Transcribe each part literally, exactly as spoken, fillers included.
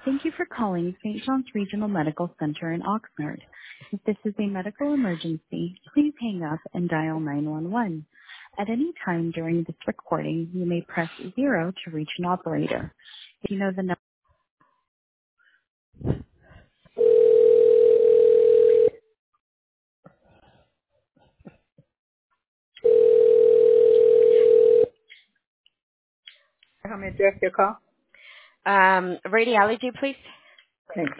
Thank you for calling Saint John's Regional Medical Center in Oxnard. If this is a medical emergency, please hang up and dial nine one one. At any time during this recording, you may press zero to reach an operator. If you know the number. How may I direct your call? Um, radiology, please. Thanks.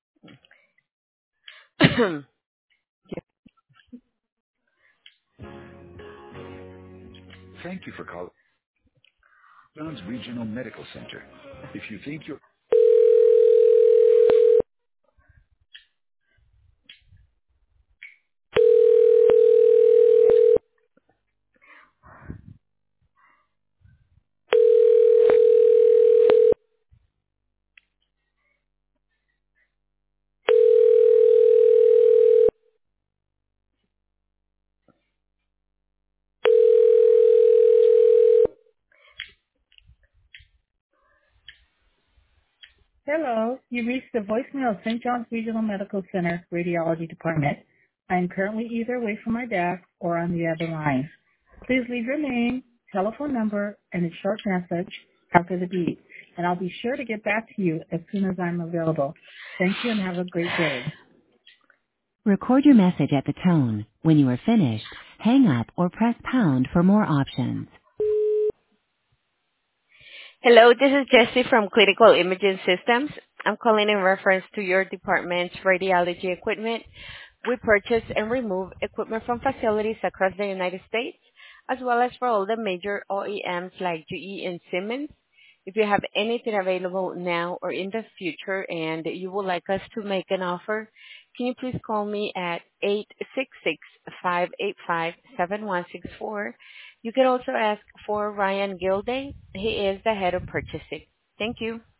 Thank you for calling John's Regional Medical Center. If you think you're... Hello, you reached the voicemail of Saint John's Regional Medical Center Radiology Department. I am currently either away from my desk or on the other line. Please leave your name, telephone number, and a short message after the beep, and I'll be sure to get back to you as soon as I'm available. Thank you and have a great day. Record your message at the tone. When you are finished, hang up or press pound for more options. Hello, this is Jessie from Clinical Imaging Systems. I'm calling in reference to your department's radiology equipment. We purchase and remove equipment from facilities across the United States, as well as for all the major O E Ms like G E and Siemens. If you have anything available now or in the future and you would like us to make an offer, can you please call me at eight six six, five eight five, seven one six four. You can also ask for Ryan Gilday. He is the head of purchasing. Thank you.